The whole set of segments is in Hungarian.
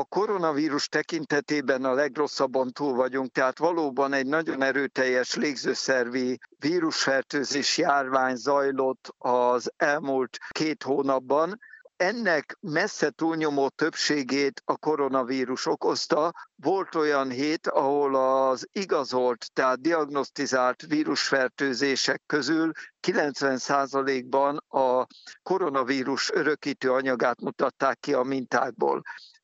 koronavírus tekintetében a legrosszabban túl vagyunk, tehát valóban egy nagyon erőteljes légzőszervi vírusfertőzés járvány zajlott az elmúlt 2 hónapban. Ennek messze túlnyomó többségét a koronavírus okozta. Volt olyan hét, ahol az igazolt, tehát diagnosztizált vírusfertőzések közül 90%-ban a koronavírus örökítő anyagát mutatták ki a mintákból.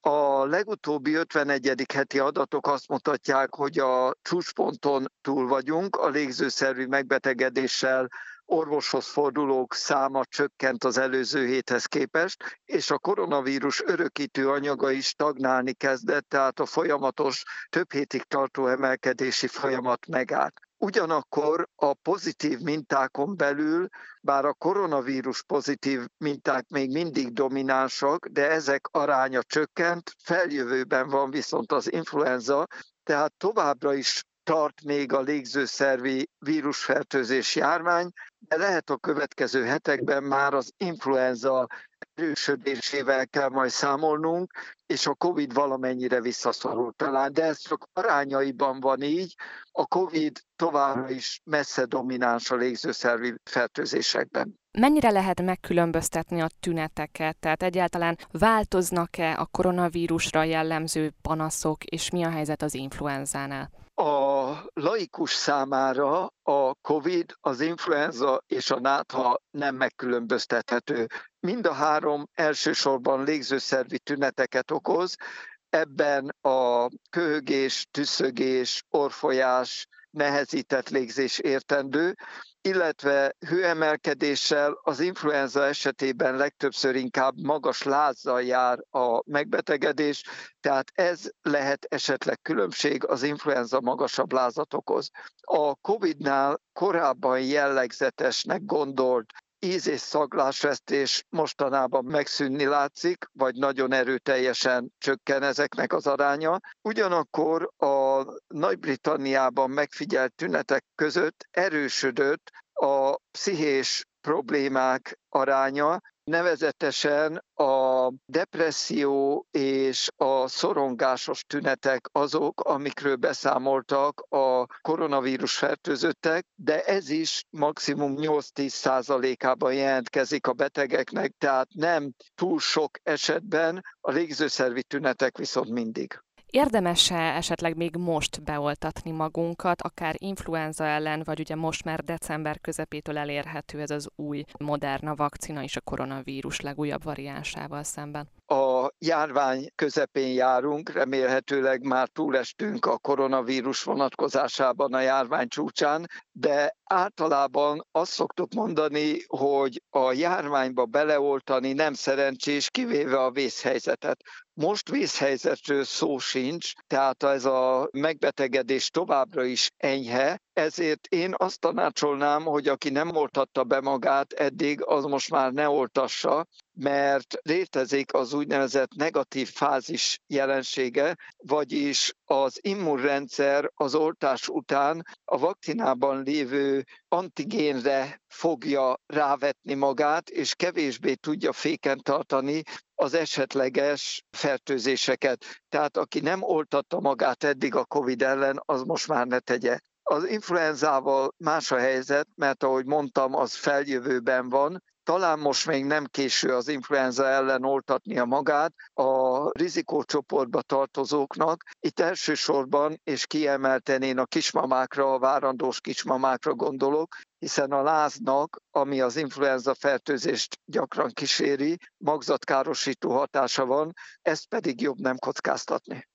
A legutóbbi 51. heti adatok azt mutatják, hogy a csúcsponton túl vagyunk, a légzőszervi megbetegedéssel orvoshoz fordulók száma csökkent az előző héthez képest, és a koronavírus örökítő anyaga is stagnálni kezdett, tehát a folyamatos, több hétig tartó emelkedési folyamat megállt. Ugyanakkor a pozitív mintákon belül, bár a koronavírus pozitív minták még mindig dominánsak, de ezek aránya csökkent, feljövőben van viszont az influenza, tehát továbbra is tart még a légzőszervi vírusfertőzés járvány, de lehet a következő hetekben már az influenza erősödésével kell majd számolnunk, és a Covid valamennyire visszaszorul talán, de ez csak arányaiban van így. A Covid továbbra is messze domináns a légzőszervi fertőzésekben. Mennyire lehet megkülönböztetni a tüneteket? Tehát egyáltalán változnak-e a koronavírusra jellemző panaszok, és mi a helyzet az influenzánál? A laikus számára a Covid, az influenza és a nátha nem megkülönböztethető. Mind a három elsősorban légzőszervi tüneteket okoz, ebben a köhögés, tüsszögés, orrfolyás, nehezített légzés értendő, illetve hőemelkedéssel az influenza esetében legtöbbször inkább magas lázzal jár a megbetegedés, tehát ez lehet esetleg különbség, az influenza magasabb lázat okoz. A Covid-nál korábban jellegzetesnek gondolt íz- és szaglásvesztés mostanában megszűnni látszik, vagy nagyon erőteljesen csökken ezeknek az aránya. Ugyanakkor a Nagy-Britanniában megfigyelt tünetek között erősödött a pszichés problémák aránya, nevezetesen a depresszió és a szorongásos tünetek azok, amikről beszámoltak a koronavírus fertőzöttek, de ez is maximum 8-10%-ában jelentkezik a betegeknek, tehát nem túl sok esetben, a légzőszervi tünetek viszont mindig. Érdemes-e esetleg még most beoltatni magunkat, akár influenza ellen, vagy ugye most már december közepétől elérhető ez az új Moderna vakcina is a koronavírus legújabb variánsával szemben? A járvány közepén járunk, remélhetőleg már túlestünk a koronavírus vonatkozásában a járvány csúcsán, de általában azt szoktuk mondani, hogy a járványba beleoltani nem szerencsés, kivéve a vészhelyzetet. Most vészhelyzetről szó sincs, tehát ez a megbetegedés továbbra is enyhe, ezért én azt tanácsolnám, hogy aki nem oltatta be magát eddig, az most már ne oltassa, mert létezik az úgynevezett negatív fázis jelensége, vagyis az immunrendszer az oltás után a vakcinában lévő antigénre fogja rávetni magát, és kevésbé tudja féken tartani az esetleges fertőzéseket. Tehát aki nem oltatta magát eddig a Covid ellen, az most már ne tegye. Az influenzával más a helyzet, mert ahogy mondtam, az feljövőben van. Talán most még nem késő az influenza ellen oltatnia magát a rizikócsoportba tartozóknak. Itt elsősorban és kiemelten én a kismamákra, a várandós kismamákra gondolok, hiszen a láznak, ami az influenza fertőzést gyakran kíséri, magzatkárosító hatása van, ezt pedig jobb nem kockáztatni.